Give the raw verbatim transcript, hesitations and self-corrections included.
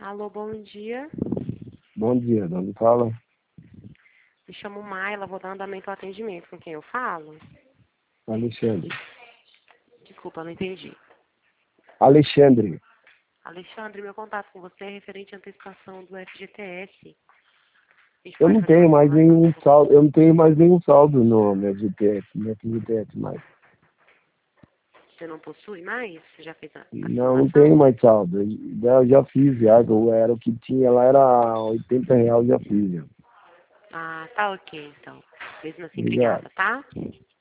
Alô, bom dia. Bom dia, de onde fala? Me chamo Maila, vou dar andamento ao atendimento. Com quem eu falo? Alexandre. Desculpa, não entendi. Alexandre, Alexandre, meu contato com você é referente à antecipação do F G T S. A gente eu pode não fazer uma tenho mais simulação nenhum com você? saldo, eu não tenho mais nenhum saldo no meu G T S, no F G T S mais. Você não possui mais? Você já fez a, a Não, não tenho simulação? mais saldo. Eu já, eu já fiz já, eu era o que tinha lá, era oitenta reais, já fiz já. Ah, tá ok, então. Mesmo assim, Obrigado. obrigada, tá?